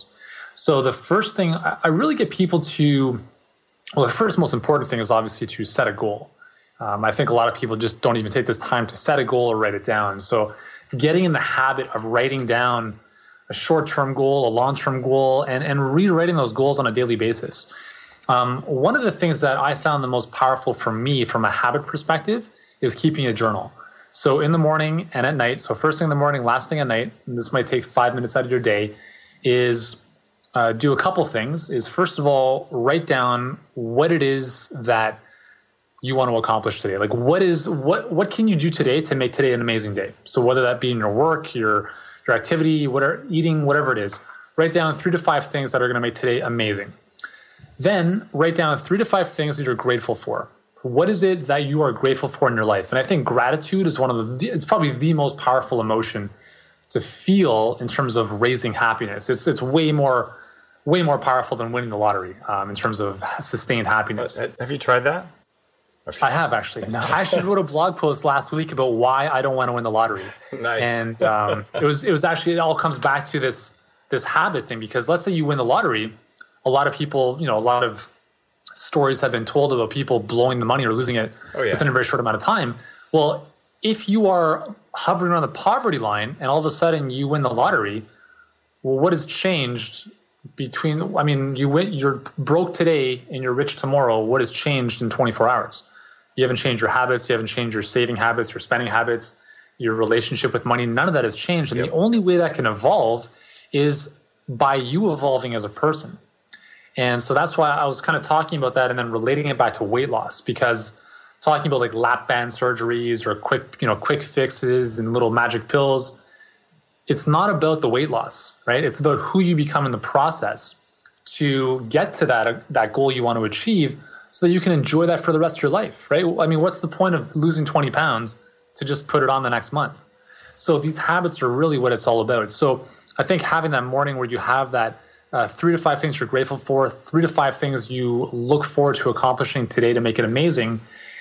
So the first thing I really get people to, well, the first most important thing is obviously to set a goal. Um, I think a lot of people just don't even take this time to set a goal or write it down. So getting in the habit of writing down a short-term goal, a long-term goal, and, and rewriting those goals on a daily basis. Um, one of the things that I found the most powerful for me from a habit perspective is keeping a journal. So in the morning and at night, so first thing in the morning, last thing at night, and this might take five minutes out of your day, is uh, do a couple things. Is first of all, write down what it is that you want to accomplish today. Like what is what what can you do today to make today an amazing day? So whether that be in your work, your your activity, whatever, eating, whatever it is, write down three to five things that are going to make today amazing. Then write down three to five things that you're grateful for. What is it that you are grateful for in your life? And I think gratitude is one of the, it's probably the most powerful emotion to feel in terms of raising happiness. It's it's way more, way more powerful than winning the lottery um, in terms of sustained happiness. Have you tried that? I have actually. No, I actually wrote a blog post last week about why I don't want to win the lottery. Nice. And um, it was it was actually, it all comes back to this this habit thing, because let's say you win the lottery, a lot of people, you know, a lot of stories have been told about people blowing the money or losing it oh, yeah. within a very short amount of time. Well, if you are hovering around the poverty line and all of a sudden you win the lottery, well, what has changed between, I mean, you win, you're broke today and you're rich tomorrow. What has changed in twenty-four hours? You haven't changed your habits. You haven't changed your saving habits, your spending habits, your relationship with money. None of that has changed. And yep. the only way that can evolve is by you evolving as a person. And so that's why I was kind of talking about that and then relating it back to weight loss, because talking about like lap band surgeries or quick, you know, quick fixes and little magic pills, it's not about the weight loss, right? It's about who you become in the process to get to that, that goal you want to achieve, so that you can enjoy that for the rest of your life, right? I mean, what's the point of losing twenty pounds to just put it on the next month? So these habits are really what it's all about. So I think having that morning where you have that uh, three to five things you're grateful for, three to five things you look forward to accomplishing today to make it amazing,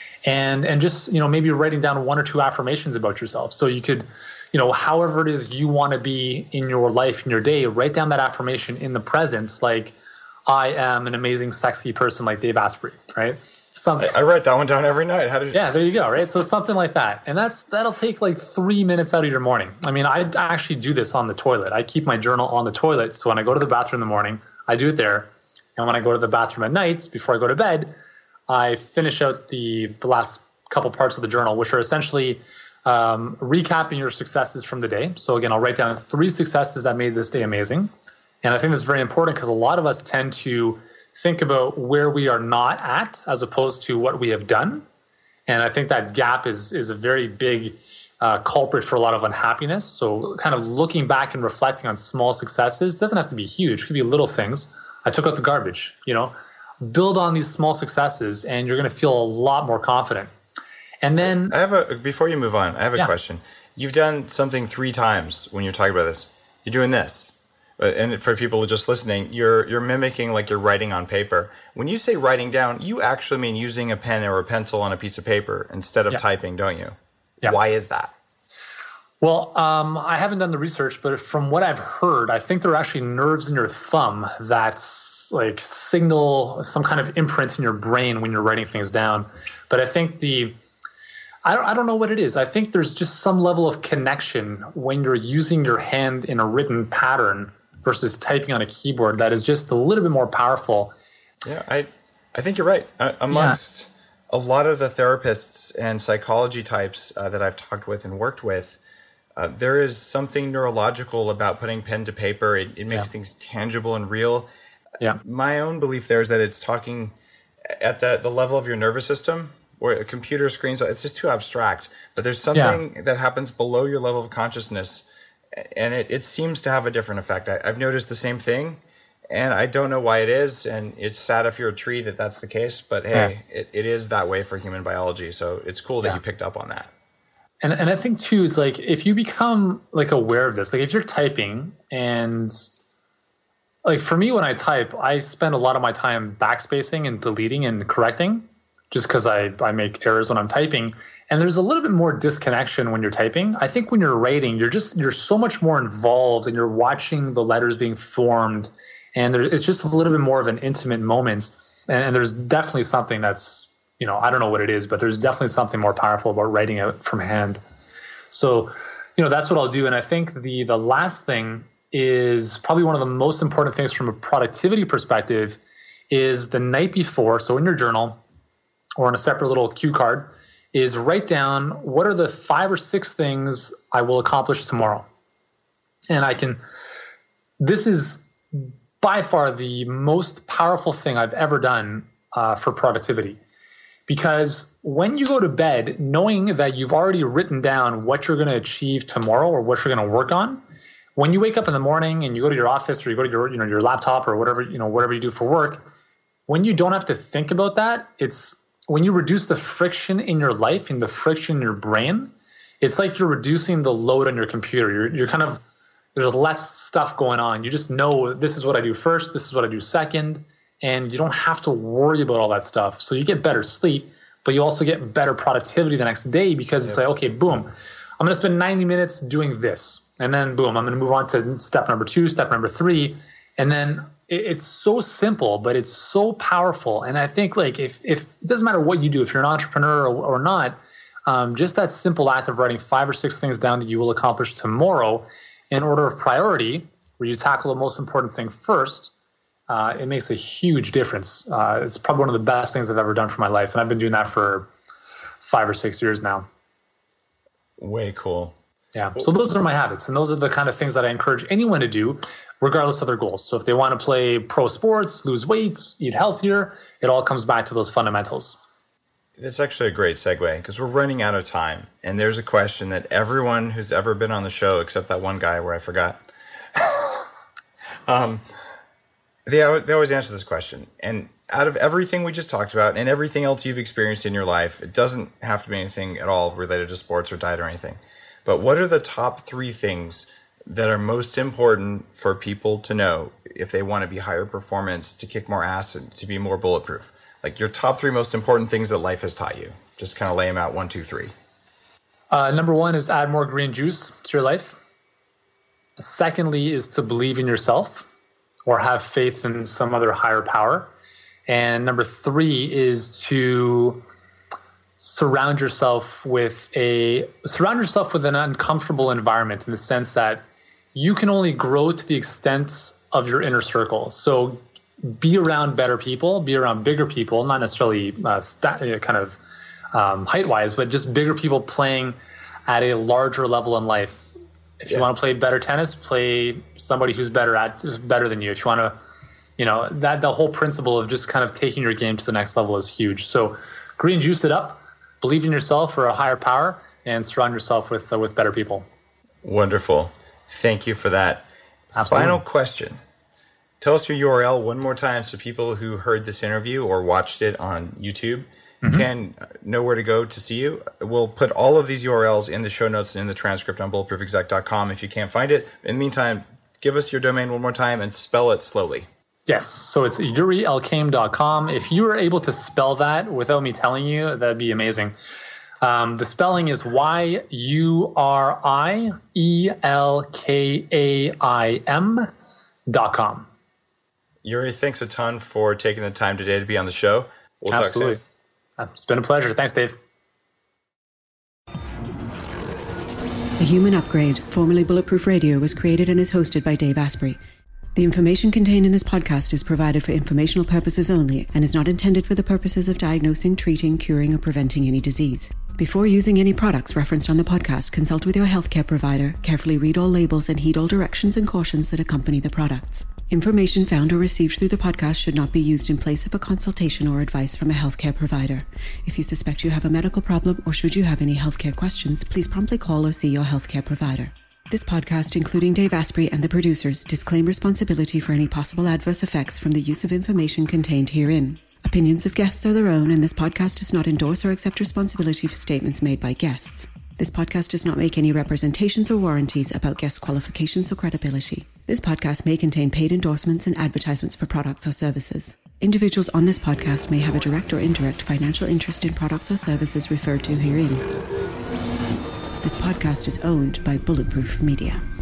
and and just, you know, maybe writing down one or two affirmations about yourself. So you could, you know, however it is you want to be in your life, in your day, write down that affirmation in the present, like, I am an amazing, sexy person like Dave Asprey, right? Something. I, I write that one down every night. How did? Yeah, there you go, right? So something like that, and that's that'll take like three minutes out of your morning. I mean, I actually do this on the toilet. I keep my journal on the toilet, so when I go to the bathroom in the morning, I do it there, and when I go to the bathroom at night before I go to bed, I finish out the the last couple parts of the journal, which are essentially um, recapping your successes from the day. So again, I'll write down three successes that made this day amazing. And I think that's very important because a lot of us tend to think about where we are not at as opposed to what we have done. And I think that gap is is a very big uh, culprit for a lot of unhappiness. So kind of looking back and reflecting on small successes doesn't have to be huge. It could be little things. I took out the garbage, you know. Build on these small successes and you're going to feel a lot more confident. And then I have a, before you move on, I have a yeah. question. You've done something three times when you're talking about this. You're doing this. And for people just listening, you're you're mimicking like you're writing on paper. When you say writing down, you actually mean using a pen or a pencil on a piece of paper instead of yeah. typing, don't you? Yeah. Why is that? Well, um, I haven't done the research, but from what I've heard, I think there are actually nerves in your thumb that like signal some kind of imprint in your brain when you're writing things down. But I think the I don't, I don't know what it is. I think there's just some level of connection when you're using your hand in a written pattern versus typing on a keyboard that is just a little bit more powerful. Yeah, I I think you're right. Uh, amongst yeah. a lot of the therapists and psychology types uh, that I've talked with and worked with, uh, there is something neurological about putting pen to paper. It, it makes yeah. things tangible and real. Yeah. My own belief there is that it's talking at the, the level of your nervous system, or a computer screen. So it's just too abstract. But there's something yeah. that happens below your level of consciousness, and it, it seems to have a different effect. I, I've noticed the same thing, and I don't know why it is. And it's sad if you're a tree that that's the case. But hey, yeah. it, it is that way for human biology. So it's cool that yeah. you picked up on that. And and I think too is like if you become like aware of this, like if you're typing and like for me when I type, I spend a lot of my time backspacing and deleting and correcting, just because I, I make errors when I'm typing. And there's a little bit more disconnection when you're typing. I think when you're writing, you're just you're so much more involved and you're watching the letters being formed And there, it's just a little bit more of an intimate moment. And, and there's definitely something that's, you know, I don't know what it is, but there's definitely something more powerful about writing it from hand. So, you know, that's what I'll do. And I think the the last thing is probably one of the most important things from a productivity perspective is the night before. So in your journal or on a separate little cue card is write down what are the five or six things I will accomplish tomorrow. And I can, this is by far the most powerful thing I've ever done uh, for productivity. Because when you go to bed, knowing that you've already written down what you're going to achieve tomorrow or what you're going to work on, when you wake up in the morning and you go to your office or you go to your, you know, your laptop or whatever, you know, whatever you do for work, when you don't have to think about that, it's when you reduce the friction in your life and the friction in your brain, it's like you're reducing the load on your computer. You're, you're kind of, there's less stuff going on. You just know this is what I do first, this is what I do second. And you don't have to worry about all that stuff. So you get better sleep, but you also get better productivity the next day because it's like, okay, boom, I'm going to spend ninety minutes doing this. And then boom, I'm going to move on to step number two, step number three. And then it's so simple, but it's so powerful. And I think like if, if it doesn't matter what you do, if you're an entrepreneur or, or not, um, just that simple act of writing five or six things down that you will accomplish tomorrow in order of priority, where you tackle the most important thing first, Uh, it makes a huge difference. Uh, it's probably one of the best things I've ever done for my life. And I've been doing that for five or six years now. Way cool. Yeah. So those are my habits. And those are the kind of things that I encourage anyone to do, regardless of their goals. So if they want to play pro sports, lose weight, eat healthier, it all comes back to those fundamentals. That's actually a great segue because we're running out of time. And there's a question that everyone who's ever been on the show, except that one guy where I forgot, um, They, they always answer this question. And out of everything we just talked about and everything else you've experienced in your life, it doesn't have to be anything at all related to sports or diet or anything. But what are the top three things that are most important for people to know if they want to be higher performance, to kick more ass, and to be more bulletproof? Like your top three most important things that life has taught you. Just kind of lay them out, one, two, three. Uh, number one is add more green juice to your life. Secondly is to believe in yourself, or have faith in some other higher power. And number three is to surround yourself with a surround yourself with an uncomfortable environment, in the sense that you can only grow to the extent of your inner circle. So be around better people, be around bigger people, not necessarily uh, st- kind of um, height-wise, but just bigger people playing at a larger level in life. If you yeah. want to play better tennis, play somebody who's better at who's better than you. If you want to, you know, that the whole principle of just kind of taking your game to the next level is huge. So green juice it up, believe in yourself or a higher power, and surround yourself with uh, with better people. Wonderful. Thank you for that. Absolutely. Final question. Tell us your U R L one more time so people who heard this interview or watched it on YouTube mm-hmm. can know where to go to see you. We'll put all of these U R Ls in the show notes and in the transcript on bulletproof exec dot com if you can't find it. In the meantime, give us your domain one more time and spell it slowly. Yes. So it's yuri elkaim dot com. If you were able to spell that without me telling you, that'd be amazing. Um, the spelling is Y U R I E L K A I M dot com. Yuri, thanks a ton for taking the time today to be on the show. We'll Absolutely. talk soon. It's been a pleasure. Thanks, Dave. The Human Upgrade, formerly Bulletproof Radio, was created and is hosted by Dave Asprey. The information contained in this podcast is provided for informational purposes only and is not intended for the purposes of diagnosing, treating, curing, or preventing any disease. Before using any products referenced on the podcast, consult with your healthcare provider, carefully read all labels, and heed all directions and cautions that accompany the products. Information found or received through the podcast should not be used in place of a consultation or advice from a healthcare provider. If you suspect you have a medical problem or should you have any healthcare questions, please promptly call or see your healthcare provider. This podcast, including Dave Asprey and the producers, disclaim responsibility for any possible adverse effects from the use of information contained herein. Opinions of guests are their own, and this podcast does not endorse or accept responsibility for statements made by guests. This podcast does not make any representations or warranties about guest qualifications or credibility. This podcast may contain paid endorsements and advertisements for products or services. Individuals on this podcast may have a direct or indirect financial interest in products or services referred to herein. This podcast is owned by Bulletproof Media.